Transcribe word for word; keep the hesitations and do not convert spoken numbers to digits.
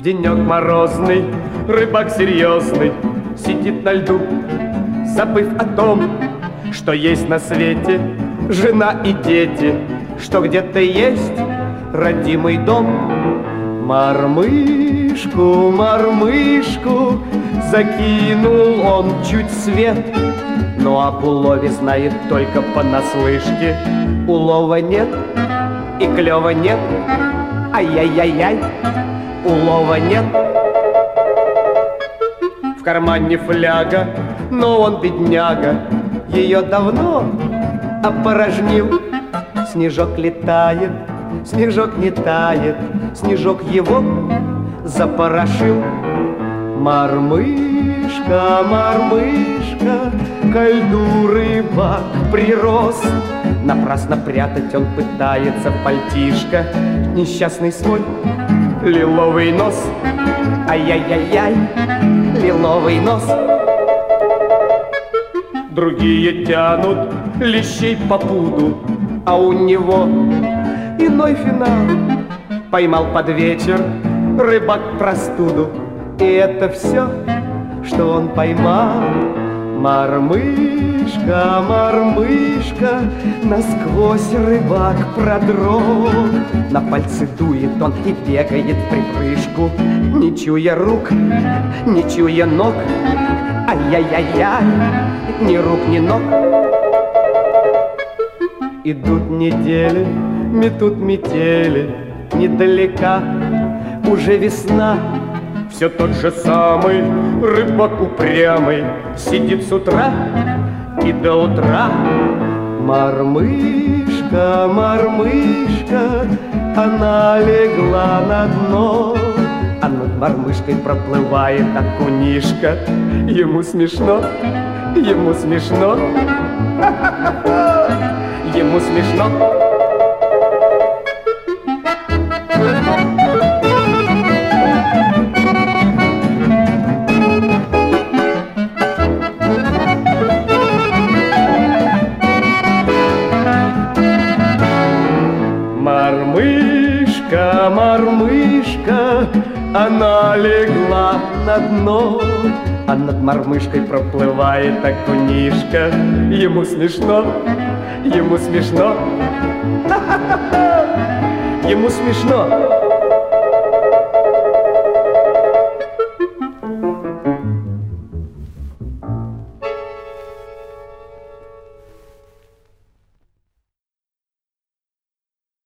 денек морозный, рыбак серьезный сидит на льду, забыв о том, что есть на свете жена и дети, что где-то есть родимый дом. Мормышку, мормышку закинул он чуть свет, но об улове знает только понаслышке. Улова нет и клёва нет, ай-яй-яй-яй, улова нет. В кармане фляга, но он бедняга ее давно опорожнил. Снежок летает, снежок не тает, снежок его запорошил. Мормышка, мормышка, ко льду рыбак прирос. Напрасно прятать он пытается пальтишко несчастный свой лиловый нос. Ай-яй-яй-яй, лиловый нос. Другие тянут лещей по пуду, а у него иной финал. Поймал под вечер рыбак простуду, и это все, что он поймал. Мормышка, мормышка, насквозь рыбак продрог. На пальцы дует он и бегает в припрыжку, не чуя рук, не чуя ног. Ай-яй-яй-яй, ни рук, ни ног. Идут недели, метут метели, недалека уже весна. Все тот же самый рыбак упрямый сидит с утра и до утра. Мормышка, мормышка, она легла на дно, а над мормышкой проплывает окунишка. Ему смешно, ему смешно, ему смешно. Мормышка, мормышка, она легла на дно, а над мормышкой проплывает окунишка. Ему смешно, ему смешно, ему смешно.